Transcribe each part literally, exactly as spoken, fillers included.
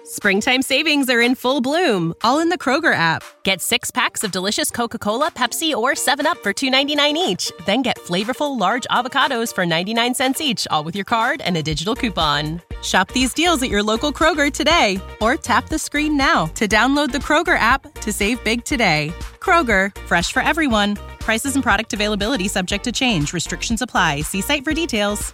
Springtime savings are in full bloom, all in the Kroger app. Get six packs of delicious Coca-Cola, Pepsi, or seven up for two ninety-nine each. Then get flavorful large avocados for ninety-nine cents each, all with your card and a digital coupon. Shop these deals at your local Kroger today, or tap the screen now to download the Kroger app to save big today. Kroger, fresh for everyone. Prices and product availability subject to change. Restrictions apply. See site for details.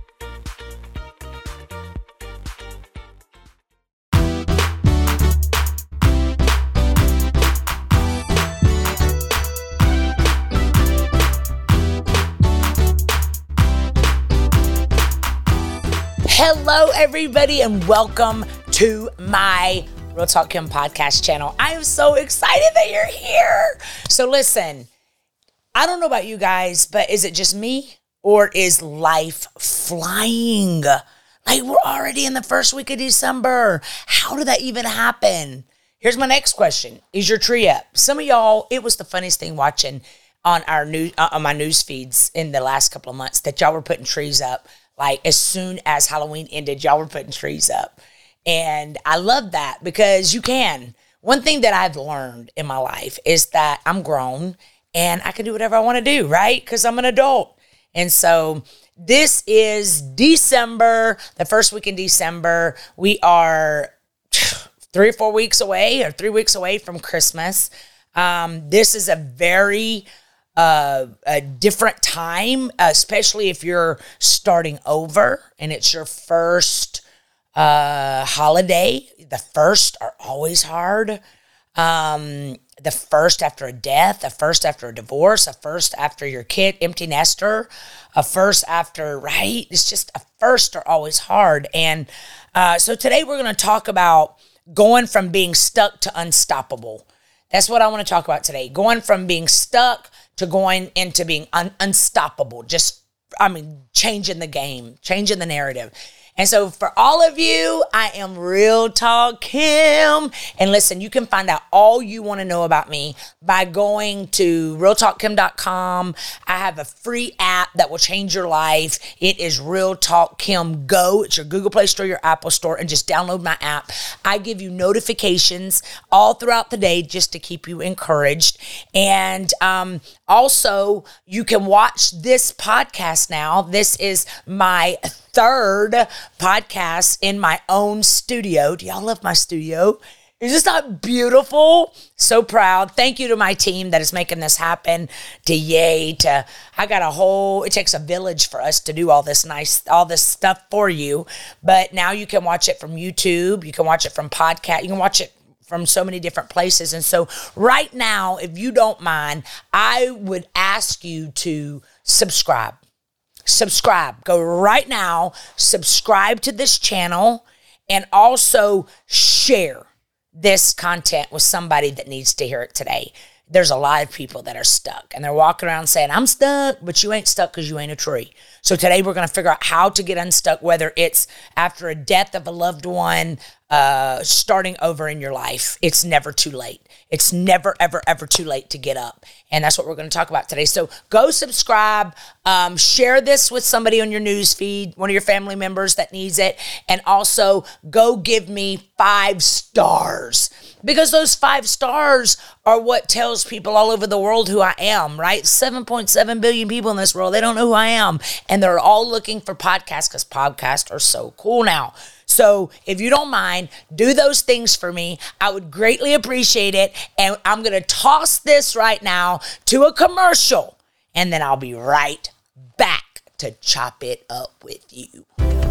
Hello, everybody, and welcome to my Real Talk Kim podcast channel. I am so excited that you're here. So listen, I don't know about you guys, but is it just me or is life flying? Like, we're already in the first week of December. How did that even happen? Here's my next question. Is your tree up? Some of y'all, it was the funniest thing watching on our new uh, on my news feeds in the last couple of months that y'all were putting trees up. Like, as soon as Halloween ended, y'all were putting trees up. And I love that because you can. One thing that I've learned in my life is that I'm grown and I can do whatever I want to do, right? Because I'm an adult. And so this is December, the first week in December. We are three or four weeks away or three weeks away from Christmas. Um, this is a very... Uh, a different time, especially if you're starting over and it's your first uh, holiday. The first are always hard. Um, the first after a death, a first after a divorce, a first after your kid, empty nester, a first after, right? It's just a first are always hard. And uh, so today we're going to talk about going from being stuck to unstoppable. That's what I want to talk about today. Going from being stuck to going into being un- unstoppable. Just, I mean, changing the game, changing the narrative. And so for all of you, I am Real Talk Kim. And listen, you can find out all you want to know about me by going to real talk kim dot com. I have a free app that will change your life. It is Real Talk Kim Go. It's your Google Play Store, your Apple Store, and just download my app. I give you notifications all throughout the day just to keep you encouraged. And um, also, you can watch this podcast now. This is my third podcast in my own studio. Do y'all love my studio? Is this not beautiful? So proud. Thank you to my team that is making this happen. To Yay, to I got a whole, it takes a village for us to do all this nice, all this stuff for you. But now you can watch it from YouTube. You can watch it from podcast. You can watch it from so many different places. And so right now, if you don't mind, I would ask you to subscribe. Subscribe. Go right now, subscribe to this channel, and also share this content with somebody that needs to hear it today. There's a lot of people that are stuck, and they're walking around saying, I'm stuck, but you ain't stuck because you ain't a tree. So today we're going to figure out how to get unstuck, whether it's after a death of a loved one, uh, starting over in your life. It's never too late. It's never, ever, ever too late to get up. And that's what we're going to talk about today. So go subscribe, um, share this with somebody on your news feed, one of your family members that needs it. And also go give me five stars, because those five stars are what tells people all over the world who I am, right? seven point seven billion people in this world. They don't know who I am. And they're all looking for podcasts because podcasts are so cool now. So if you don't mind, do those things for me. I would greatly appreciate it. And I'm going to toss this right now to a commercial, and then I'll be right back to chop it up with you.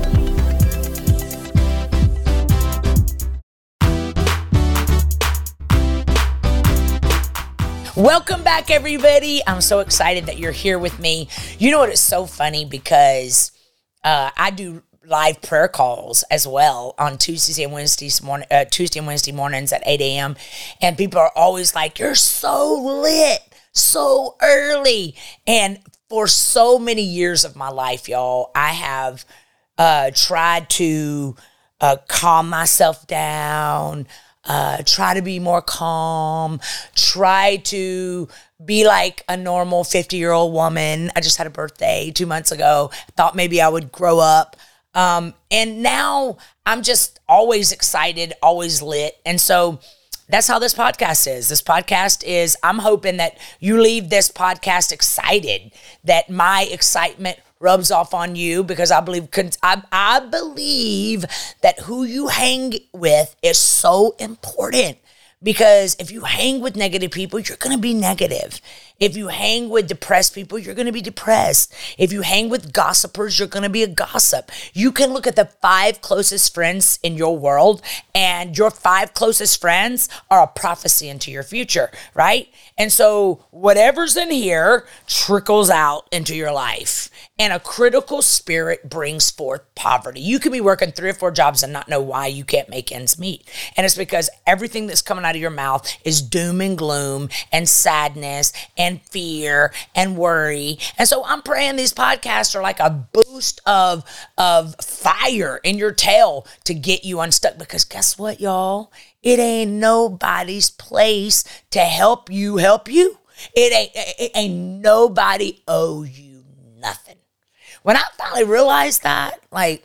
Welcome back, everybody. I'm so excited that you're here with me. You know what? It's so funny because uh, I do live prayer calls as well on Tuesdays and Wednesdays morning, uh, Tuesday and Wednesday mornings at eight a.m. And people are always like, "You're so lit, so early." And for so many years of my life, y'all, I have uh, tried to uh, calm myself down. Uh, try to be more calm, try to be like a normal fifty-year-old woman. I just had a birthday two months ago. Thought maybe I would grow up Um, and now I'm just always excited, always lit. And so that's how this podcast is. This podcast is, I'm hoping that you leave this podcast excited, that my excitement rubs off on you, because I believe, I, I believe that who you hang with is so important. Because if you hang with negative people, you're going to be negative. If you hang with depressed people, you're going to be depressed. If you hang with gossipers, you're going to be a gossip. You can look at the five closest friends in your world, and your five closest friends are a prophecy into your future, right? And so whatever's in here trickles out into your life. And a critical spirit brings forth poverty. You could be working three or four jobs and not know why you can't make ends meet. And it's because everything that's coming out of your mouth is doom and gloom and sadness and fear and worry. And so I'm praying these podcasts are like a boost of, of fire in your tail to get you unstuck. Because guess what, y'all? It ain't nobody's place to help you help you. It ain't, it ain't nobody owe you nothing. When I finally realized that, like,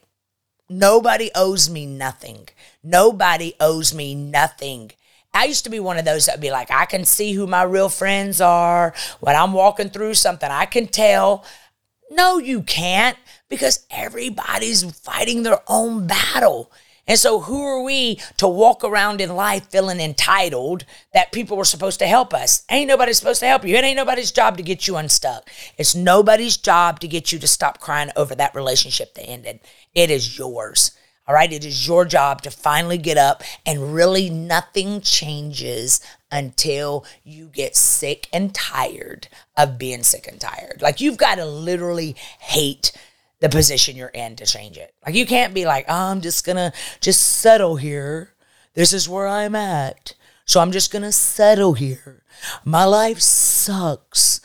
nobody owes me nothing. Nobody owes me nothing. I used to be one of those that would be like, I can see who my real friends are. When I'm walking through something, I can tell. No, you can't, because everybody's fighting their own battle. And so who are we to walk around in life feeling entitled that people were supposed to help us? Ain't nobody supposed to help you. It ain't nobody's job to get you unstuck. It's nobody's job to get you to stop crying over that relationship that ended. It is yours. All right? It is your job to finally get up, and really nothing changes until you get sick and tired of being sick and tired. Like, you've got to literally hate the position you're in to change it. Like, you can't be like, oh, I'm just gonna just settle here. This is where I'm at, so I'm just gonna settle here. My life sucks.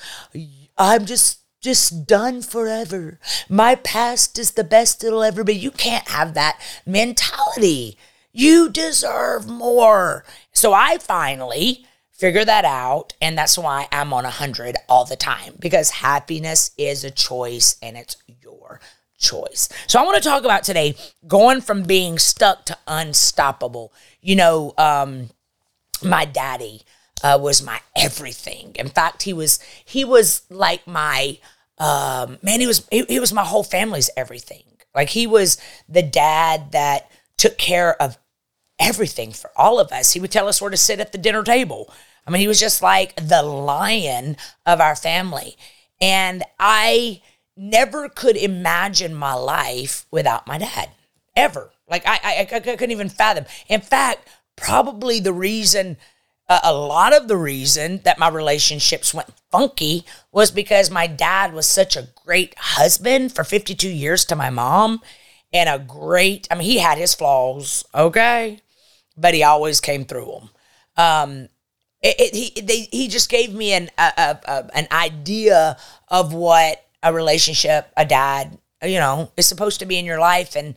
I'm just just done forever. My past is the best it'll ever be. You can't have that mentality. You deserve more. So I finally figure that out, and that's why I'm on one hundred all the time, because happiness is a choice, and it's your choice. So I want to talk about today going from being stuck to unstoppable. You know, um, my daddy uh, was my everything. In fact, he was he was like my um, man. He was he, he was my whole family's everything. Like, he was the dad that took care of everything for all of us. He would tell us where to sit at the dinner table. I mean, he was just like the lion of our family. And I never could imagine my life without my dad, ever. Like, I, I, I couldn't even fathom. In fact, probably the reason, uh, a lot of the reason that my relationships went funky was because my dad was such a great husband for fifty-two years to my mom, and a great, I mean, he had his flaws, okay? But he always came through them. Um, It, it, he they, he just gave me an a, a, a, an idea of what a relationship, a dad, you know, is supposed to be in your life, and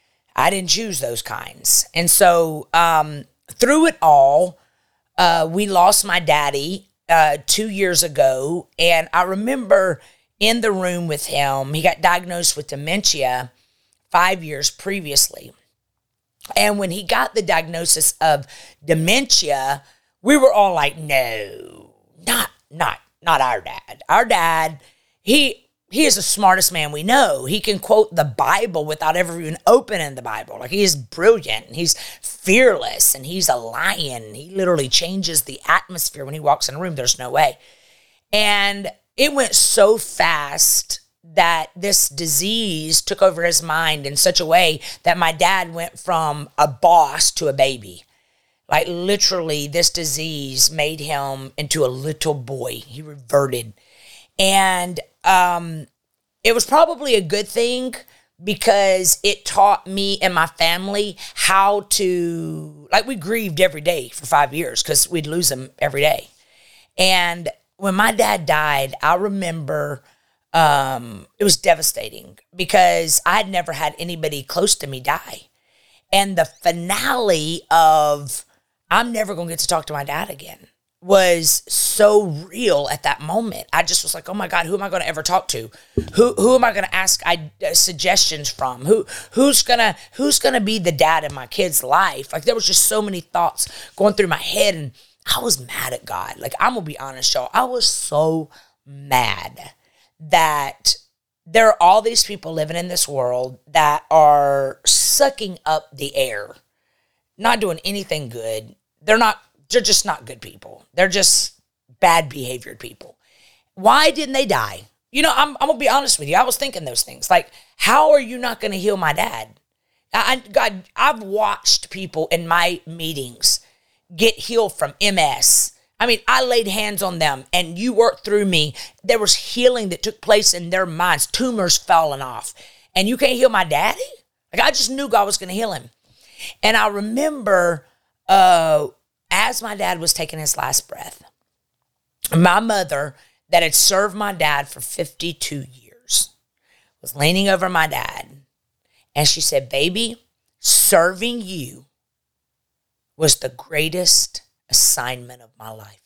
I didn't choose those kinds. And so um, through it all, uh, we lost my daddy uh, two years ago, and I remember in the room with him. He got diagnosed with dementia five years previously, and when he got the diagnosis of dementia, we were all like, no, not, not, not our dad. Our dad, he, he is the smartest man we know. He can quote the Bible without ever even opening the Bible. Like, he is brilliant. He's fearless, and he's a lion. He literally changes the atmosphere when he walks in a room. There's no way. And it went so fast that this disease took over his mind in such a way that my dad went from a boss to a baby. Like, literally, this disease made him into a little boy. He reverted. And um, it was probably a good thing, because it taught me and my family how to, like, we grieved every day for five years because we'd lose him every day. And when my dad died, I remember um, it was devastating, because I'd never had anybody close to me die. And the finale of, I'm never going to get to talk to my dad again, was so real at that moment. I just was like, oh my God, who am I going to ever talk to? Who who am I going to ask I, uh, suggestions from? Who who's gonna who's gonna be the dad in my kid's life? Like there was just so many thoughts going through my head, and I was mad at God. Like I'm gonna be honest, y'all. I was so mad that there are all these people living in this world that are sucking up the air, not doing anything good. They're not. They're just not good people. They're just bad behaviored people. Why didn't they die? You know, I'm, I'm going to be honest with you. I was thinking those things. Like, how are you not going to heal my dad? I, God, I've watched people in my meetings get healed from M S. I mean, I laid hands on them and you worked through me. There was healing that took place in their minds, tumors falling off. And you can't heal my daddy? Like, I just knew God was going to heal him. And I remember, uh, as my dad was taking his last breath, my mother that had served my dad for fifty-two years was leaning over my dad, and she said, baby, serving you was the greatest assignment of my life.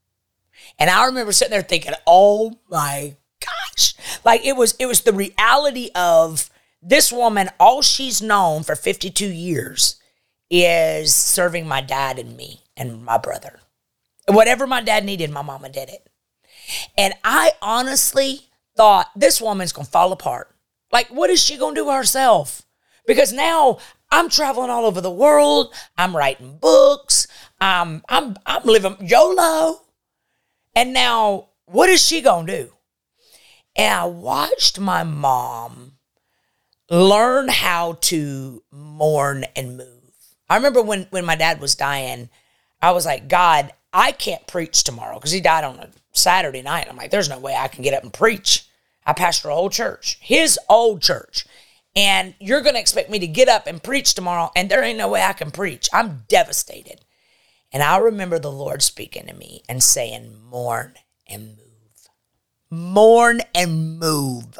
And I remember sitting there thinking, oh my gosh, like it was, it was the reality of this woman, all she's known for fifty-two years is serving my dad and me and my brother. Whatever my dad needed, my mama did it. And I honestly thought this woman's going to fall apart. Like, what is she going to do herself? Because now I'm traveling all over the world. I'm writing books. I'm, I'm, I'm living YOLO. And now what is she going to do? And I watched my mom learn how to mourn and move. I remember when, when my dad was dying, I was like, God, I can't preach tomorrow because he died on a Saturday night. I'm like, there's no way I can get up and preach. I pastor a whole church, his old church. And you're going to expect me to get up and preach tomorrow, and there ain't no way I can preach. I'm devastated. And I remember the Lord speaking to me and saying, mourn and move. Mourn and move.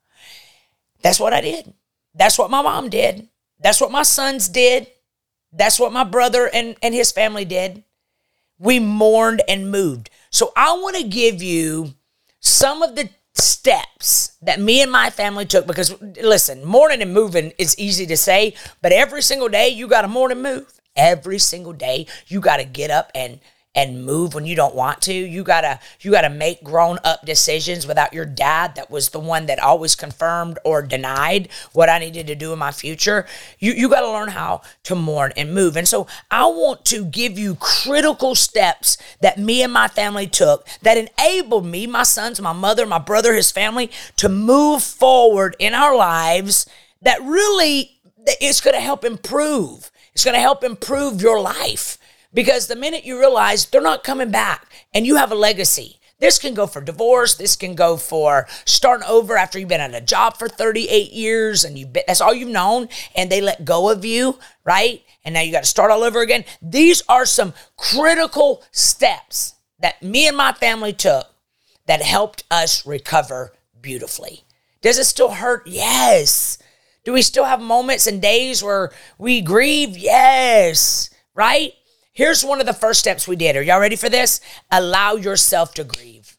That's what I did. That's what my mom did. That's what my sons did. That's what my brother and, and his family did. We mourned and moved. So I want to give you some of the steps that me and my family took, because listen, mourning and moving is easy to say, but every single day you got to mourn and move. Every single day you got to get up and and move when you don't want to. You got to you got to make grown-up decisions without your dad that was the one that always confirmed or denied what I needed to do in my future. You you got to learn how to mourn and move. And so I want to give you critical steps that me and my family took that enabled me, my sons, my mother, my brother, his family, to move forward in our lives that really it's going to help improve. It's going to help improve your life. Because the minute you realize they're not coming back and you have a legacy, this can go for divorce. This can go for starting over after you've been at a job for thirty-eight years and you that's all you've known and they let go of you, right? And now you got to start all over again. These are some critical steps that me and my family took that helped us recover beautifully. Does it still hurt? Yes. Do we still have moments and days where we grieve? Yes. Right? Here's one of the first steps we did. Are y'all ready for this? Allow yourself to grieve.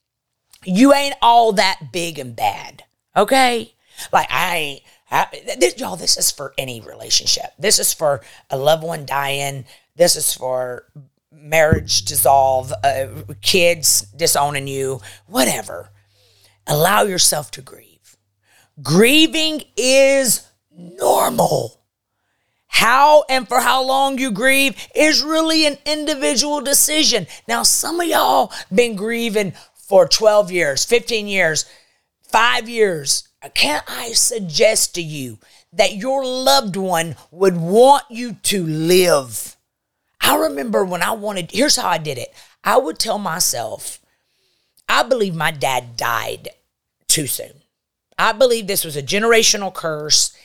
You ain't all that big and bad, okay? Like, I ain't, I, this, y'all, this is for any relationship. This is for a loved one dying. This is for marriage dissolve, uh, kids disowning you, whatever. Allow yourself to grieve. Grieving is normal. How and for how long you grieve is really an individual decision. Now, some of y'all been grieving for twelve years, fifteen years, five years. Can't I suggest to you that your loved one would want you to live? I remember when I wanted, here's how I did it. I would tell myself, I believe my dad died too soon. I believe this was a generational curse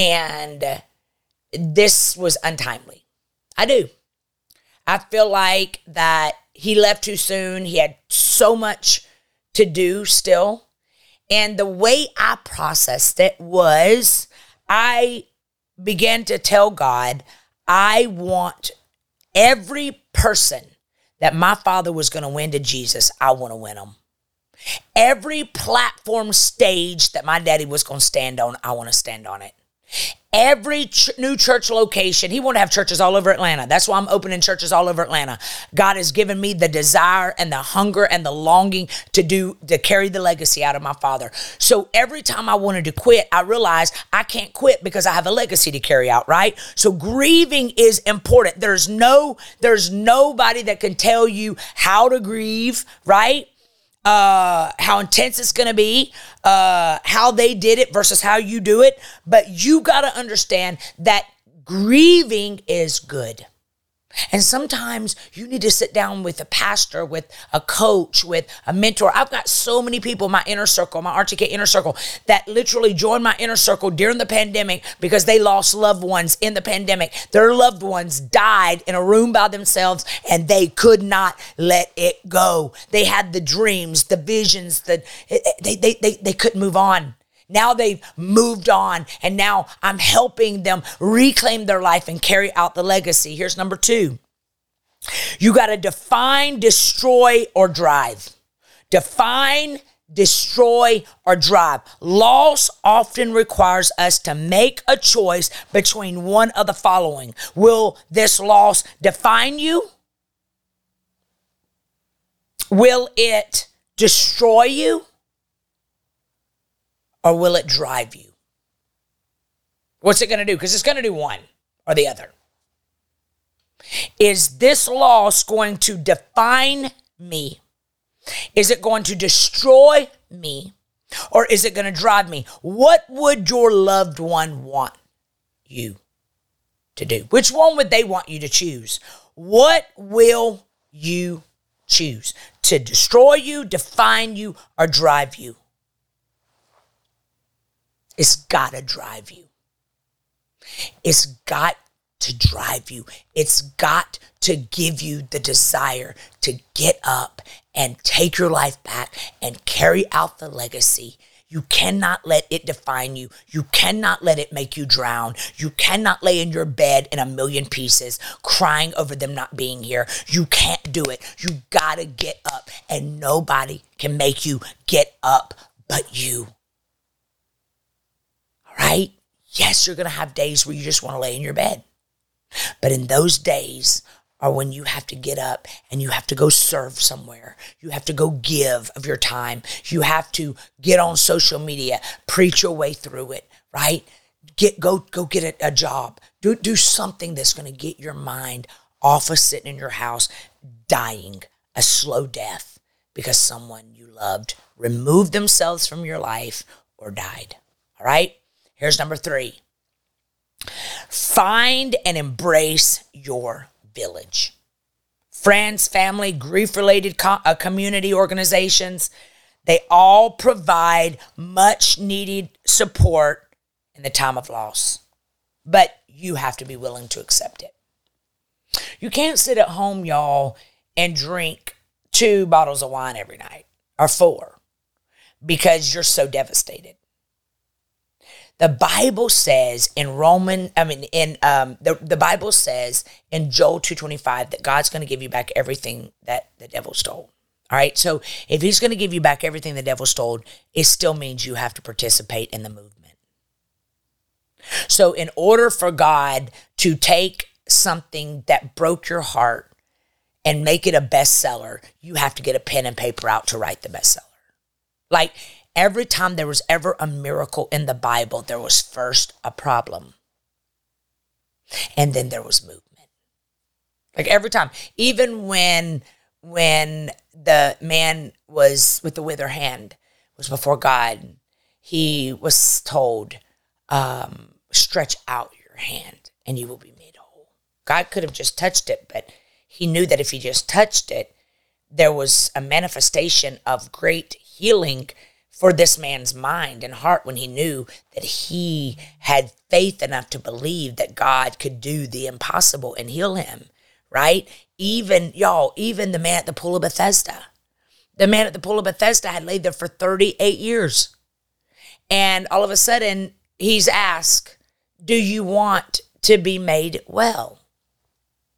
and this was untimely. I do. I feel like that he left too soon. He had so much to do still. And the way I processed it was I began to tell God, I want every person that my father was going to win to Jesus, I want to win them. Every platform stage that my daddy was going to stand on, I want to stand on it. Every ch- new church location, he want to have churches all over Atlanta. That's why I'm opening churches all over Atlanta. God has given me the desire and the hunger and the longing to do, to carry the legacy out of my father. So every time I wanted to quit, I realized I can't quit because I have a legacy to carry out, right? So grieving is important. There's no, there's nobody that can tell you how to grieve, right? Uh, how intense it's going to be, uh, how they did it versus how you do it. But you got to understand that grieving is good. And sometimes you need to sit down with a pastor, with a coach, with a mentor. I've got so many people in my inner circle, my R T K inner circle, that literally joined my inner circle during the pandemic because they lost loved ones in the pandemic. Their loved ones died in a room by themselves and they could not let it go. They had the dreams, the visions, the they they they, they couldn't move on. Now they've moved on, and now I'm helping them reclaim their life and carry out the legacy. Here's number two. You got to define, destroy, or drive. Define, destroy, or drive. Loss often requires us to make a choice between one of the following. Will this loss define you? Will it destroy you? Or will it drive you? What's it going to do? Because it's going to do one or the other. Is this loss going to define me? Is it going to destroy me? Or is it going to drive me? What would your loved one want you to do? Which one would they want you to choose? What will you choose? To destroy you, define you, or drive you? It's got to drive you. It's got to drive you. It's got to give you the desire to get up and take your life back and carry out the legacy. You cannot let it define you. You cannot let it make you drown. You cannot lay in your bed in a million pieces crying over them not being here. You can't do it. You got to get up, and nobody can make you get up but you. Right? Yes, you're going to have days where you just want to lay in your bed. But in those days are when you have to get up and you have to go serve somewhere. You have to go give of your time. You have to get on social media, preach your way through it, right? Get go go get a, a job. Do, do something that's going to get your mind off of sitting in your house, dying a slow death because someone you loved removed themselves from your life or died. All right? Here's number three. Find and embrace your village. Friends, family, grief-related co- uh, community organizations, they all provide much needed support in the time of loss. But you have to be willing to accept it. You can't sit at home, y'all, and drink two bottles of wine every night or four because you're so devastated. The Bible says in Roman, I mean, in um, the, the Bible says in Joel two twenty-five that God's going to give you back everything that the devil stole. All right. So if he's going to give you back everything the devil stole, it still means you have to participate in the movement. So in order for God to take something that broke your heart and make it a bestseller, you have to get a pen and paper out to write the bestseller. Like, every time there was ever a miracle in the Bible, there was first a problem. And then there was movement. Like every time, even when when the man was with the withered hand, was before God, he was told, um, stretch out your hand and you will be made whole. God could have just touched it, but he knew that if he just touched it, there was a manifestation of great healing for this man's mind and heart when he knew that he had faith enough to believe that God could do the impossible and heal him, right? Even, y'all, even the man at the pool of Bethesda. The man at the pool of Bethesda had laid there for thirty-eight years. And all of a sudden, he's asked, do you want to be made well?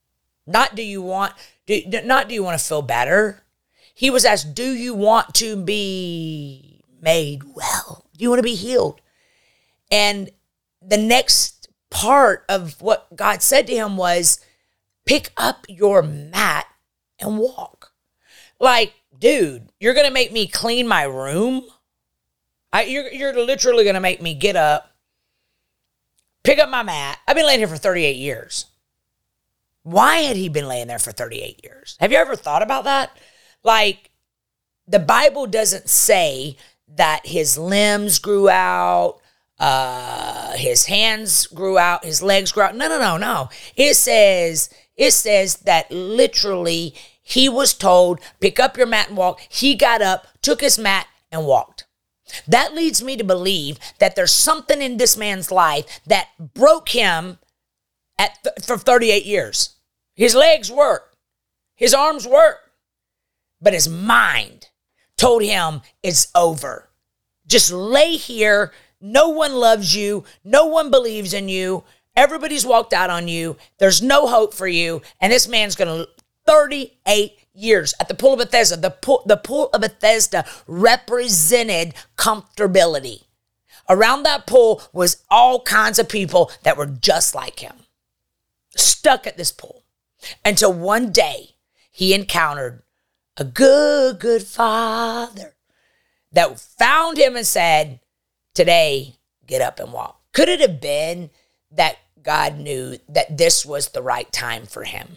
Not do you want, do, not do you want to feel better. He was asked, do you want to be made well? Do you want to be healed? And the next part of what God said to him was, pick up your mat and walk. Like, dude, you're going to make me clean my room? I, you're, you're literally going to make me get up, pick up my mat. I've been laying here for thirty-eight years. Why had he been laying there for thirty-eight years? Have you ever thought about that? Like, the Bible doesn't say that his limbs grew out, uh, his hands grew out, his legs grew out. No, no, no, no. It says, it says that literally he was told, pick up your mat and walk. He got up, took his mat, and walked. That leads me to believe that there's something in this man's life that broke him at th- for thirty-eight years. His legs worked. His arms worked. But his mind told him it's over. Just lay here. No one loves you. No one believes in you. Everybody's walked out on you. There's no hope for you. And this man's going to thirty-eight years at the pool of Bethesda. The pool, the pool of Bethesda represented comfortability. Around that pool was all kinds of people that were just like him, stuck at this pool. Until one day he encountered a good, good father that found him and said, today, get up and walk. Could it have been that God knew that this was the right time for him?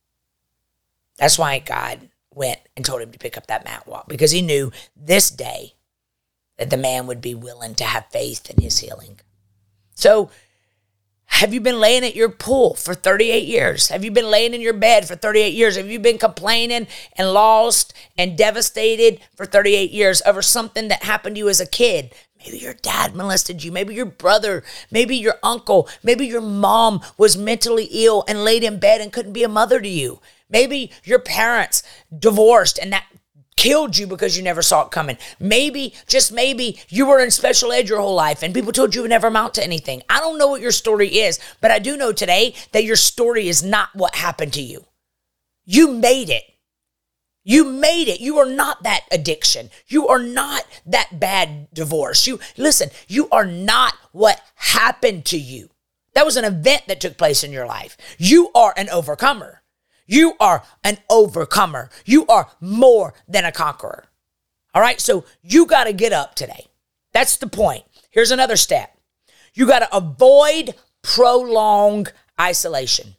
That's why God went and told him to pick up that mat and walk, because he knew this day that the man would be willing to have faith in his healing. So, have you been laying at your pool for thirty-eight years? Have you been laying in your bed for thirty-eight years? Have you been complaining and lost and devastated for thirty-eight years over something that happened to you as a kid? Maybe your dad molested you. Maybe your brother, maybe your uncle, maybe your mom was mentally ill and laid in bed and couldn't be a mother to you. Maybe your parents divorced and that killed you because you never saw it coming. Maybe, just maybe, you were in special ed your whole life and people told you would never amount to anything. I don't know what your story is, but I do know today that your story is not what happened to you. You made it. You made it. You are not that addiction. You are not that bad divorce. You listen, you are not what happened to you. That was an event that took place in your life. You are an overcomer. You are an overcomer. You are more than a conqueror. All right, so you got to get up today. That's the point. Here's another step. You got to avoid prolonged isolation.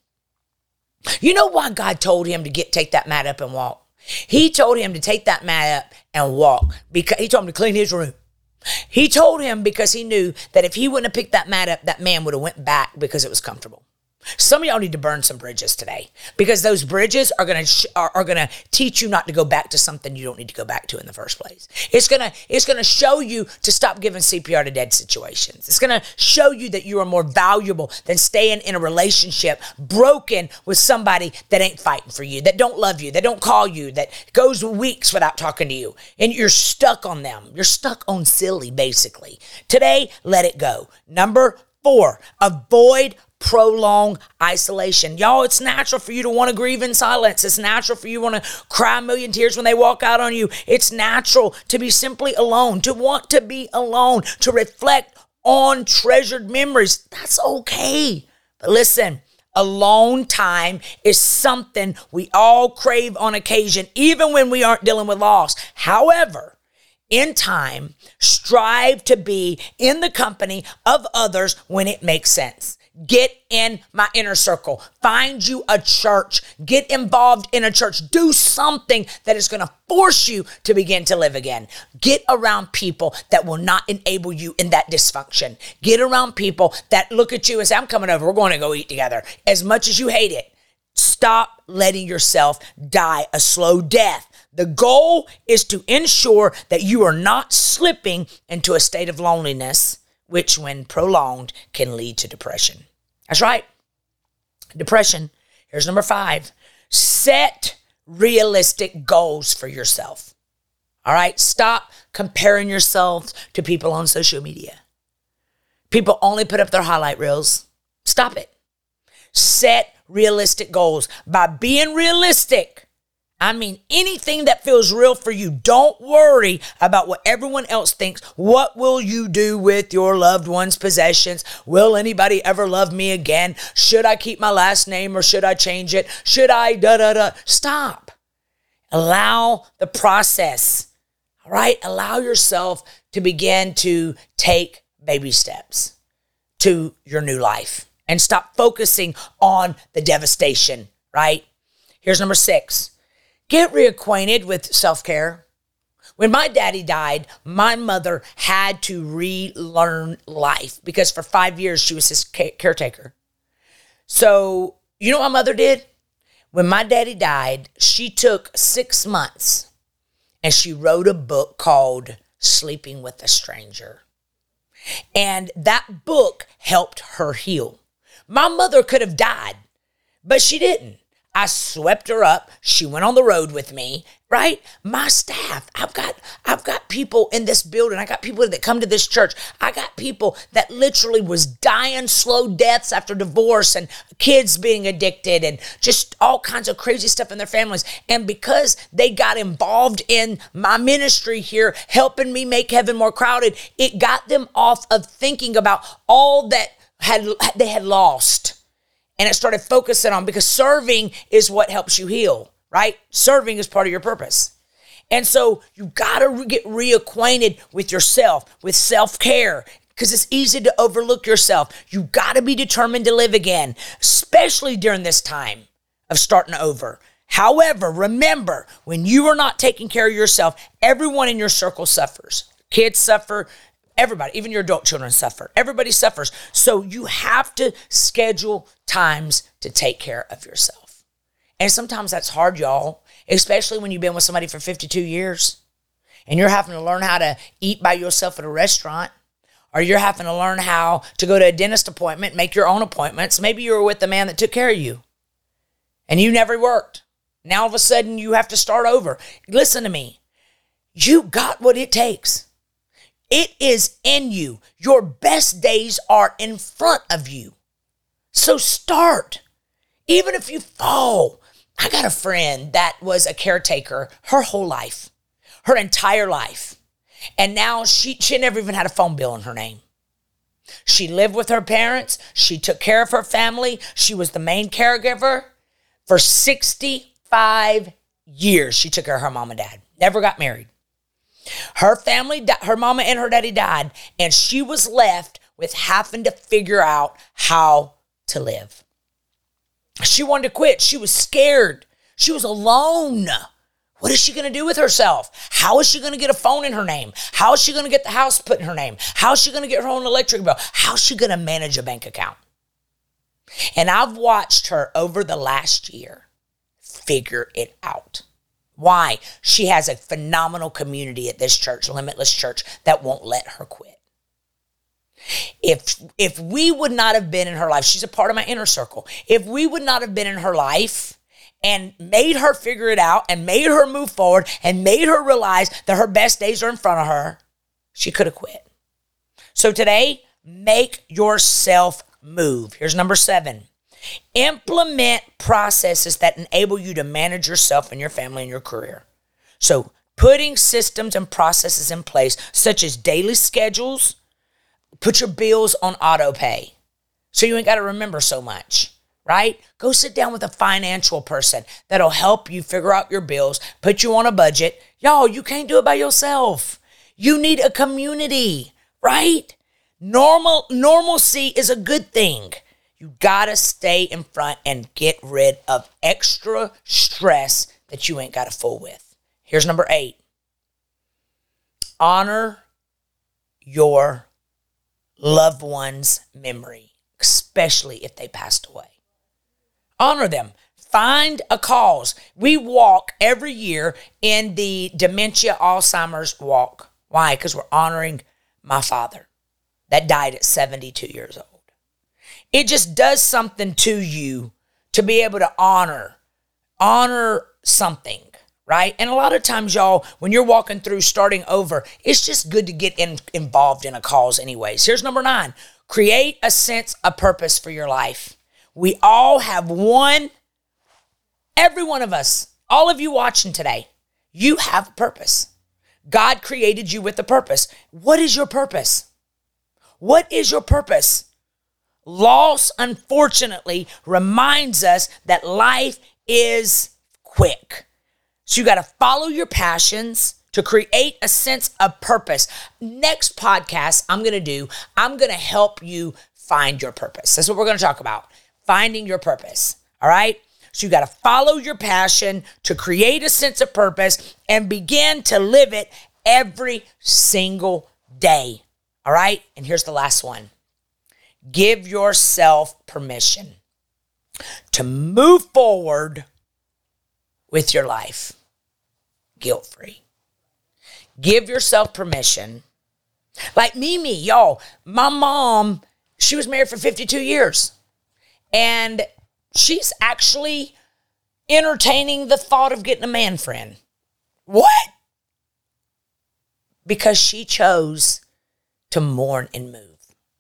You know why God told him to get take that mat up and walk? He told him to take that mat up and walk because he told him to clean his room. He told him because he knew that if he wouldn't have picked that mat up, that man would have went back because it was comfortable. Some of y'all need to burn some bridges today, because those bridges are going to are, are going to teach you not to go back to something you don't need to go back to in the first place. It's going to it's going to show you to stop giving C P R to dead situations. It's going to show you that you are more valuable than staying in a relationship broken with somebody that ain't fighting for you, that don't love you, that don't call you, that goes weeks without talking to you, and you're stuck on them. You're stuck on silly, basically. Today, let it go. Number four, avoid prolonged isolation. Y'all, it's natural for you to want to grieve in silence. It's natural for you to want to cry a million tears when they walk out on you. It's natural to be simply alone, to want to be alone, to reflect on treasured memories. That's okay. But listen, alone time is something we all crave on occasion, even when we aren't dealing with loss. However, in time, strive to be in the company of others when it makes sense. Get in my inner circle. Find you a church. Get involved in a church. Do something that is going to force you to begin to live again. Get around people that will not enable you in that dysfunction. Get around people that look at you and say, I'm coming over. We're going to go eat together. As much as you hate it, stop letting yourself die a slow death. The goal is to ensure that you are not slipping into a state of loneliness, which when prolonged can lead to depression. That's right. Depression. Here's number five. Set realistic goals for yourself. All right. Stop comparing yourself to people on social media. People only put up their highlight reels. Stop it. Set realistic goals. By being realistic, I mean anything that feels real for you. Don't worry about what everyone else thinks. What will you do with your loved one's possessions? Will anybody ever love me again? Should I keep my last name or should I change it? Should I da da da? Stop. Allow the process. All right? Allow yourself to begin to take baby steps to your new life. And stop focusing on the devastation, right? Here's number six. Get reacquainted with self-care. When my daddy died, my mother had to relearn life because for five years she was his caretaker. So, you know what my mother did? When my daddy died, she took six months and she wrote a book called Sleeping with a Stranger. And that book helped her heal. My mother could have died, but she didn't. I swept her up. She went on the road with me, right? My staff, I've got I've got people in this building. I got people that come to this church. I got people that literally was dying slow deaths after divorce and kids being addicted and just all kinds of crazy stuff in their families. And because they got involved in my ministry here, helping me make heaven more crowded, it got them off of thinking about all that had they had lost. And it started focusing on, because serving is what helps you heal, right? Serving is part of your purpose. And so you got to get reacquainted with yourself, with self-care, because it's easy to overlook yourself. You got to be determined to live again, especially during this time of starting over. However, remember, when you are not taking care of yourself, everyone in your circle suffers. Kids suffer. Everybody, even your adult children suffer. Everybody suffers. So you have to schedule times to take care of yourself. And sometimes that's hard, y'all, especially when you've been with somebody for fifty-two years and you're having to learn how to eat by yourself at a restaurant, or you're having to learn how to go to a dentist appointment, make your own appointments. Maybe you were with the man that took care of you and you never worked. Now all of a sudden you have to start over. Listen to me. You got what it takes. It is in you. Your best days are in front of you. So start. Even if you fall. I got a friend that was a caretaker her whole life, her entire life. And now she, she never even had a phone bill in her name. She lived with her parents. She took care of her family. She was the main caregiver for sixty-five years. She took care of her mom and dad. Never got married. Her family, her mama and her daddy died, and she was left with having to figure out how to live. She wanted to quit. She was scared. She was alone. What is she going to do with herself? How is she going to get a phone in her name? How is she going to get the house put in her name? How is she going to get her own electric bill? How is she going to manage a bank account? And I've watched her over the last year figure it out. Why? She has a phenomenal community at this church, Limitless Church, that won't let her quit. If if we would not have been in her life, she's a part of my inner circle. If we would not have been in her life and made her figure it out and made her move forward and made her realize that her best days are in front of her, she could have quit. So today, make yourself move. Here's number seven. Implement processes that enable you to manage yourself and your family and your career. So putting systems and processes in place, such as daily schedules, put your bills on auto pay so you ain't got to remember so much, right? Go sit down with a financial person that'll help you figure out your bills, put you on a budget. Y'all, you can't do it by yourself. You need a community, right? Normal normalcy is a good thing. You got to stay in front and get rid of extra stress that you ain't got to fool with. Here's number eight. Honor your loved one's memory, especially if they passed away. Honor them. Find a cause. We walk every year in the dementia Alzheimer's walk. Why? Because we're honoring my father that died at seventy-two years old. It just does something to you to be able to honor, honor something, right? And a lot of times, y'all, when you're walking through starting over, it's just good to get in, involved in a cause anyways. Here's number nine. Create a sense of purpose for your life. We all have one, every one of us, all of you watching today, you have a purpose. God created you with a purpose. What is your purpose? What is your purpose? Loss, unfortunately, reminds us that life is quick. So you got to follow your passions to create a sense of purpose. Next podcast I'm going to do, I'm going to help you find your purpose. That's what we're going to talk about, finding your purpose, all right? So you got to follow your passion to create a sense of purpose and begin to live it every single day, all right? And here's the last one. Give yourself permission to move forward with your life guilt-free. Give yourself permission. Like Mimi, y'all, my mom, she was married for fifty-two years. And she's actually entertaining the thought of getting a man friend. What? Because she chose to mourn and move.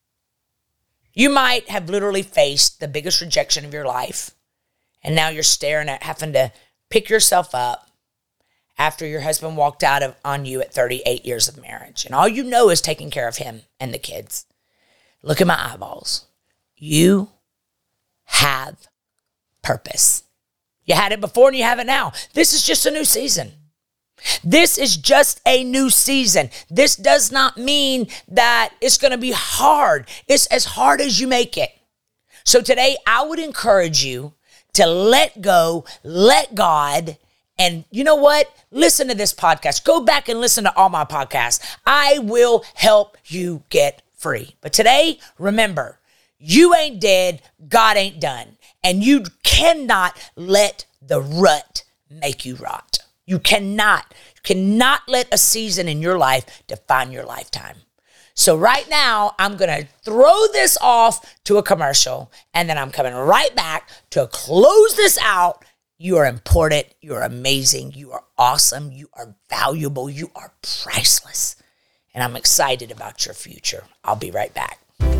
You might have literally faced the biggest rejection of your life, and now you're staring at having to pick yourself up after your husband walked out of, on you at thirty-eight years of marriage, and all you know is taking care of him and the kids. Look at my eyeballs. You have purpose. You had it before and you have it now. This is just a new season. This is just a new season. This does not mean that it's going to be hard. It's as hard as you make it. So today, I would encourage you to let go, let God, and you know what? Listen to this podcast. Go back and listen to all my podcasts. I will help you get free. But today, remember, you ain't dead, God ain't done. And you cannot let the rut make you rot. You cannot, you cannot let a season in your life define your lifetime. So right now, I'm going to throw this off to a commercial, and then I'm coming right back to close this out. You are important. You are amazing. You are awesome. You are valuable. You are priceless. And I'm excited about your future. I'll be right back.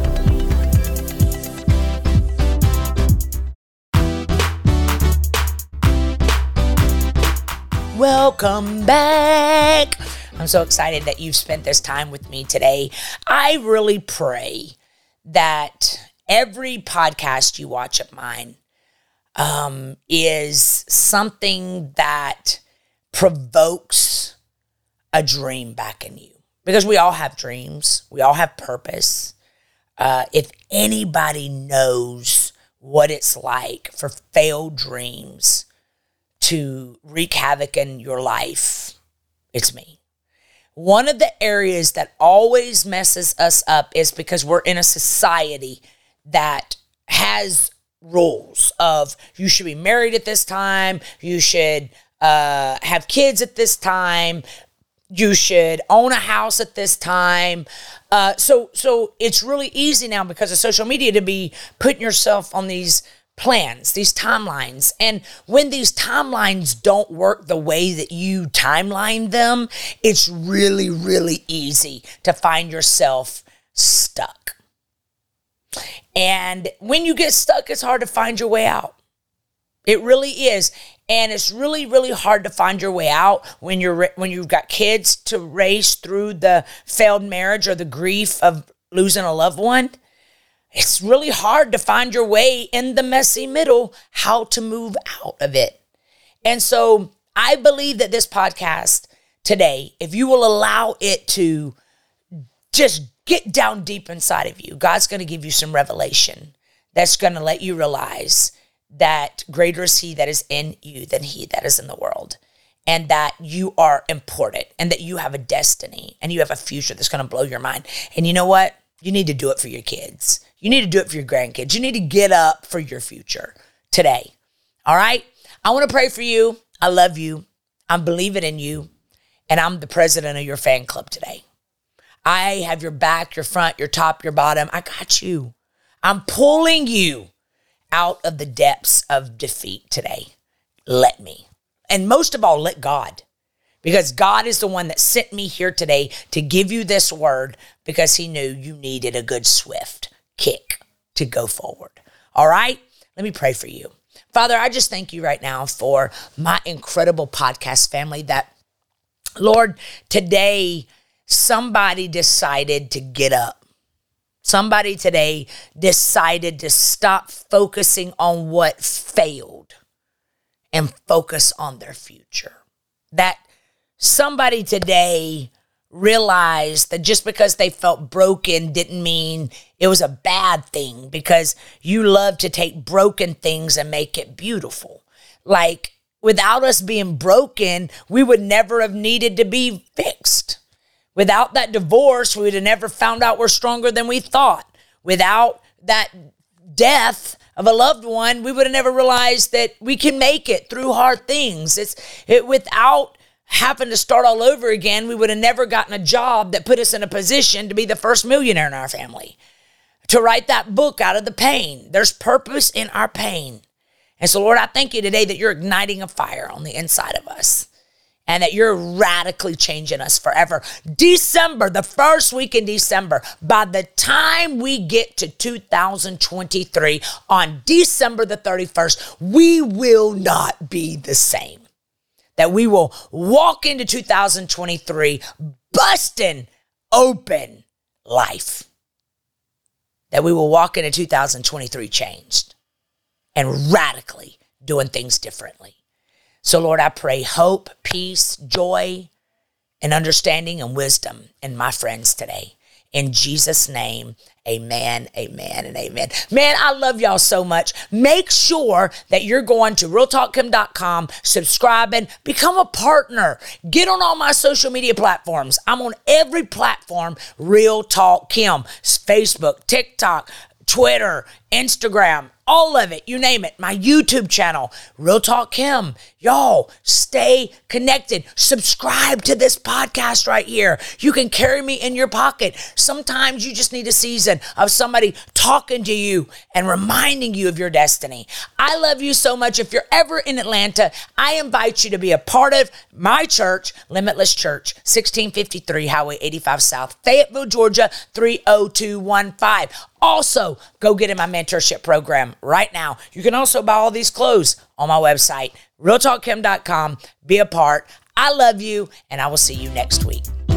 Welcome back. I'm so excited that you've spent this time with me today. I really pray that every podcast you watch of mine um, is something that provokes a dream back in you. Because we all have dreams. We all have purpose. Uh, if anybody knows what it's like for failed dreams to wreak havoc in your life, it's me. One of the areas that always messes us up is because we're in a society that has rules of you should be married at this time, you should uh, have kids at this time, you should own a house at this time. Uh, so, so it's really easy now because of social media to be putting yourself on these plans, these timelines. And when these timelines don't work the way that you timeline them, it's really, really easy to find yourself stuck. And when you get stuck, it's hard to find your way out. It really is. And it's really, really hard to find your way out when you're when you've got kids to raise through the failed marriage or the grief of losing a loved one. It's really hard to find your way in the messy middle, how to move out of it. And so I believe that this podcast today, if you will allow it to just get down deep inside of you, God's going to give you some revelation that's going to let you realize that greater is he that is in you than he that is in the world, and that you are important, and that you have a destiny, and you have a future that's going to blow your mind. And you know what? You need to do it for your kids. You need to do it for your grandkids. You need to get up for your future today. All right? I want to pray for you. I love you. I'm believing in you. And I'm the president of your fan club today. I have your back, your front, your top, your bottom. I got you. I'm pulling you out of the depths of defeat today. Let me. And most of all, let God. Because God is the one that sent me here today to give you this word because he knew you needed a good swift kick to go forward. All right? Let me pray for you. Father, I just thank you right now for my incredible podcast family that, Lord, today somebody decided to get up. Somebody today decided to stop focusing on what failed and focus on their future. That somebody today realized that just because they felt broken didn't mean it was a bad thing, because you love to take broken things and make it beautiful. Like, without us being broken, we would never have needed to be fixed. Without that divorce, we would have never found out we're stronger than we thought. Without that death of a loved one, we would have never realized that we can make it through hard things. It's it without having to start all over again, we would have never gotten a job that put us in a position to be the first millionaire in our family, to write that book out of the pain. There's purpose in our pain. And so, Lord, I thank you today that you're igniting a fire on the inside of us and that you're radically changing us forever. December, the first week in December, by the time we get to two thousand twenty-three, on December the thirty-first, we will not be the same. That we will walk into two thousand twenty-three busting open life. That we will walk into two thousand twenty-three changed and radically doing things differently. So, Lord, I pray hope, peace, joy, and understanding and wisdom in my friends today. In Jesus' name, amen, amen, and amen. Man, I love y'all so much. Make sure that you're going to real talk kim dot com, subscribing, become a partner. Get on all my social media platforms. I'm on every platform, Real Talk Kim, Facebook, TikTok, Twitter, Instagram, all of it, you name it. My YouTube channel, Real Talk Kim. Y'all, stay connected. Subscribe to this podcast right here. You can carry me in your pocket. Sometimes you just need a season of somebody talking to you and reminding you of your destiny. I love you so much. If you're ever in Atlanta, I invite you to be a part of my church, Limitless Church, sixteen fifty-three Highway eighty-five South, Fayetteville, Georgia, three oh two one five. Also, go get in my mentorship program right now. You can also buy all these clothes on my website, real talk kim dot com. Be a part. I love you, and I will see you next week.